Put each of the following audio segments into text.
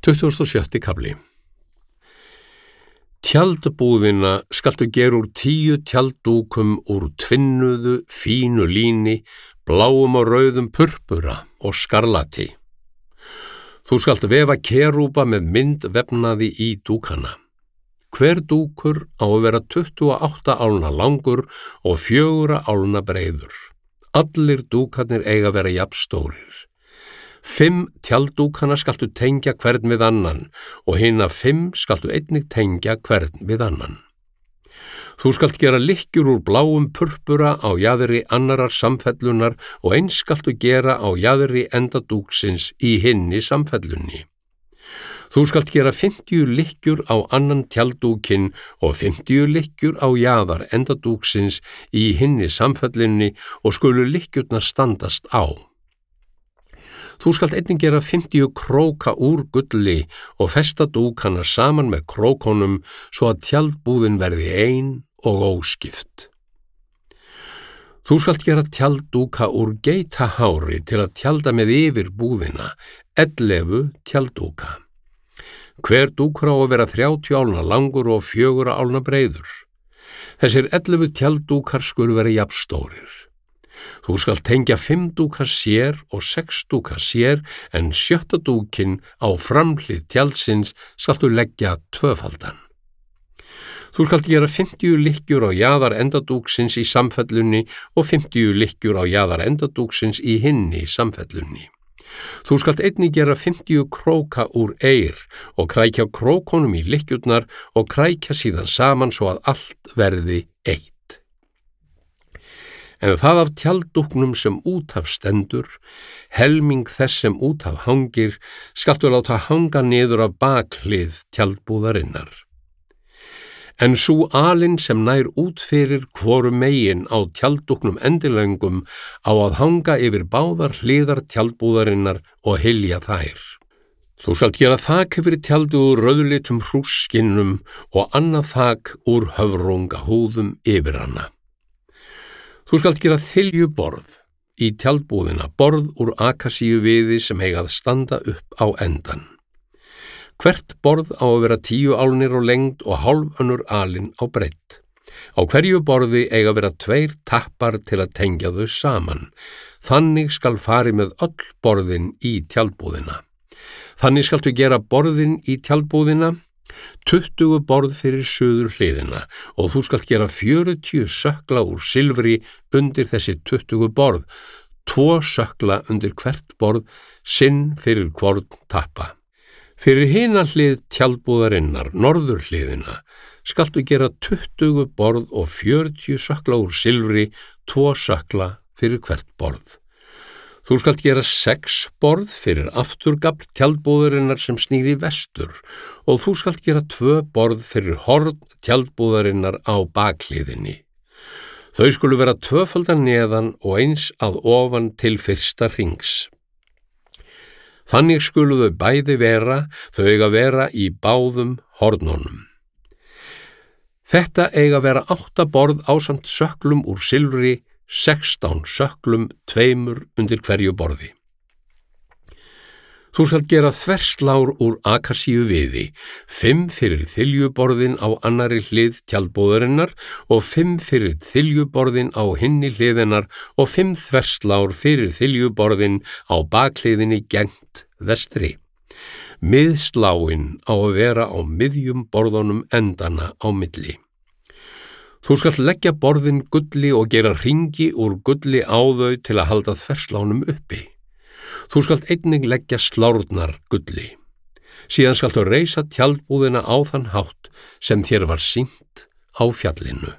27. kafli. Tjaldbúðina skaltu gera úr 10 tjalddúkum úr tvinnuðu, fínu líni, bláum og rauðum purpura og skarlati. Þú skalt vefa kerúba með myndvefnaði í dúkana. Hver dúkur á að vera 28 álna langur og 4 álna breiður. Allir dúkarnir eiga að vera jafnstórir. 5 tjalddúkana skaltu tengja hvern við annan og hina 5 skaltu einnig tengja hvern við annan. Þú skalt gera lykkjur úr bláum purpura á jaðri annarar samfellunar og eins skaltu gera á jaðri endadúksins í hinni samfellunni. Þú skalt gera 50 lykkjur á annan tjalddúkinn og 50 lykkjur á jaðar endadúksins í hinni samfellunni og skulu lykkjurnar standast á. Þú skalt einnig gera 50 króka úr gulli og festa dúkana saman með krókonum svo að tjaldbúðin verði ein og óskipt. Þú skalt gera tjalddúka úr geitahári til að tjalda með yfir búðina, 11 tjalddúka. Hver dúkur á að vera 30 álna langur og 4 álna breiður. Þessir 11 tjalddúkar skulu vera jafnstórir. Þú skalt tengja 5 dúkar sér og 6 dúkar sér en 7. dúkinn á framhlið tjaldsins skaltu leggja tvöfaldan. Þú skalt gera 50 lykkjur á jaðar endadúksins í samfellunni og 50 lykkjur á jaðar endadúksins í hinni samfellunni. Þú skalt einnig gera 50 króka úr eir og krækja krókonum í lykkjurnar og krækja síðan saman svo að allt verði eitt. En það af tjalddúknum sem út af stendur, helming þess sem út af hangir, skaltu láta hanga niður af bakhlið tjaldbúðarinnar. En sú alin sem nær út fyrir hvoru megin á tjalddúknum endilöngum á að hanga yfir báðar hliðar tjaldbúðarinnar og hylja þær. Þú skalt gera þak yfir tjaldið úr rauðlitum hrússkinnum og annað þak úr höfrungahúðum yfir hana. Þú skalt gera þyljuborð í tjaldbúðina, borð úr akasíuviði sem eiga að standa upp á endan. Hvert borð á að vera 10 álnir á lengd og hálf önnur alin á breidd. Á hverju borði eiga að vera 2 tappar til að tengja þau saman. Þannig skal fari með öll borðin í tjaldbúðina. Þannig skaltu gera borðin í tjaldbúðina, 20 borð fyrir suður hliðina og þú skalt gera 40 sökla úr silfri undir þessi 20 borð, 2 sökla undir hvert borð, sinn fyrir hvorn tappa. Fyrir hina hlið tjaldbúðarinnar, norður hliðina, skaltu gera 20 borð og 40 sökla úr silfri, 2 sökla fyrir hvert borð. Þú skalt gera 6 borð fyrir afturgafl tjaldbúðarinnar sem snýr í vestur og þú skalt gera 2 borð fyrir horn tjaldbúðarinnar á bakhliðinni. Þau skulu vera tvöfaldan neðan og eins að ofan til fyrsta hrings. Þannig skulu þau bæði vera, þau eiga vera í báðum hornunum. Þetta eiga vera 8 borð ásamt söklum úr silfri, 16 söklum, 2 undir hverju borði. Þú skalt gera þverslár úr akasíuviði, 5 fyrir þyljuborðin á annarri hlið tjaldbúðarinnar og 5 fyrir þyljuborðin á hinni hliðinnar og 5 þverslár fyrir þyljuborðin á bakhliðinni gegnt vestri. Miðsláin á að vera á miðjum borðunum endana á milli. Þú skalt leggja borðin gulli og gera hringi úr gulli á þau til að halda þverslánum uppi. Þú skalt einnig leggja slárnar gulli. Síðan skaltu reisa tjaldbúðina á þann hátt sem þér var sýnt á fjallinu.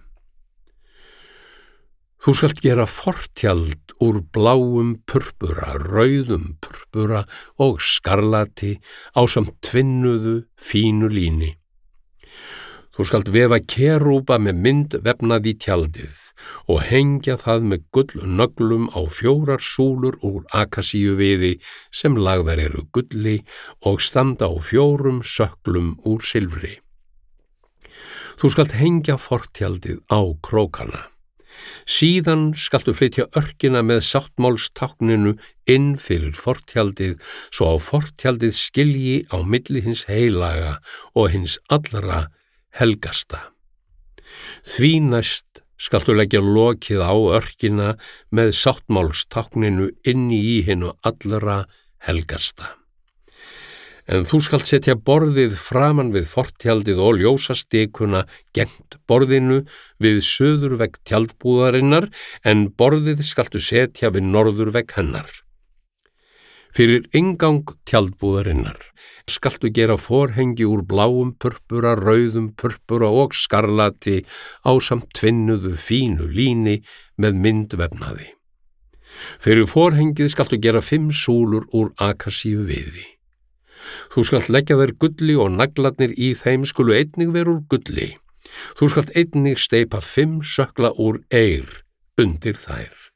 Þú skalt gera fortjald úr bláum purpura, rauðum purpura og skarlati ásamt tvinnuðu, fínu líni. Þú skalt vefa kerúba með myndvefnaði tjaldið og hengja það með gullnöglum á 4 súlur úr akasíuviði sem lagðar eru gulli og standa á 4 söklum úr silfri. Þú skalt hengja fortjaldið á krókana. Síðan skaltu flytja örkina með sáttmálstákninu inn fyrir fortjaldið, svo á fortjaldið skilji á milli hins heilaga og hins allra helgasta. Því næst skaltu leggja lokið á örkina með sáttmálstákninu inni í hinu allra helgasta. En þú skalt setja borðið framan við fortjaldið og ljósastikuna gegnt borðinu við suðurvegg tjaldbúðarinnar, en borðið skaltu setja við norðurvegg hennar. Fyrir inngang tjaldbúðarinnar skaltu gera forhengi úr bláum purpura, rauðum purpura og skarlati ásamt tvinnuðu fínu líni með myndvefnaði. Fyrir forhengið skaltu gera 5 súlur úr akasíu viði. Þú skalt leggja þær gulli og naglarnir í þeim skulu einnig vera úr gulli. Þú skalt einnig steypa 5 sökla úr eir undir þær.